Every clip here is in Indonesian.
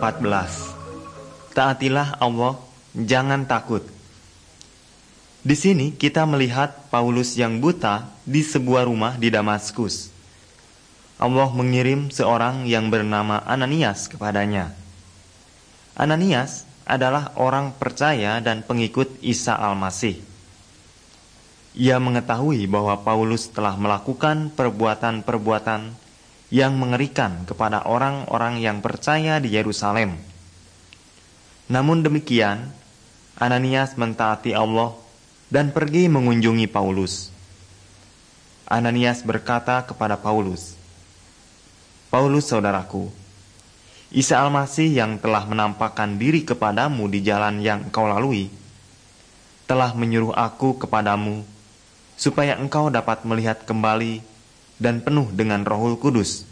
14. Taatilah Allah, jangan takut. Di sini kita melihat Paulus yang buta di sebuah rumah di Damaskus. Allah mengirim seorang yang bernama Ananias kepadanya. Ananias adalah orang percaya dan pengikut Isa Al-Masih. Ia mengetahui bahwa Paulus telah melakukan perbuatan-perbuatan yang mengerikan kepada orang-orang yang percaya di Yerusalem. Namun demikian, Ananias mentaati Allah dan pergi mengunjungi Paulus. Ananias berkata kepada Paulus, "Paulus saudaraku, Isa Al-Masih yang telah menampakkan diri kepadamu di jalan yang engkau lalui, telah menyuruh aku kepadamu, supaya engkau dapat melihat kembali dan penuh dengan Rohul Kudus."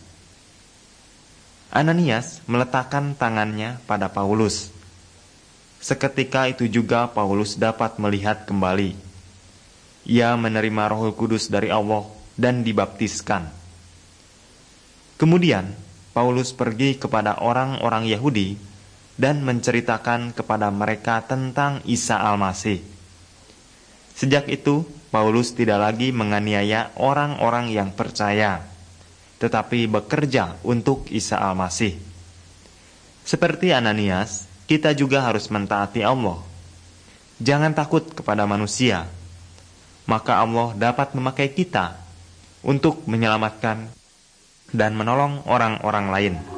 Ananias meletakkan tangannya pada Paulus. Seketika itu juga Paulus dapat melihat kembali. Ia menerima Rohul Kudus dari Allah dan dibaptiskan. Kemudian Paulus pergi kepada orang-orang Yahudi dan menceritakan kepada mereka tentang Isa Al-Masih. Sejak itu, Paulus tidak lagi menganiaya orang-orang yang percaya, tetapi bekerja untuk Isa Al-Masih. Seperti Ananias, kita juga harus mentaati Allah. Jangan takut kepada manusia, maka Allah dapat memakai kita untuk menyelamatkan dan menolong orang-orang lain.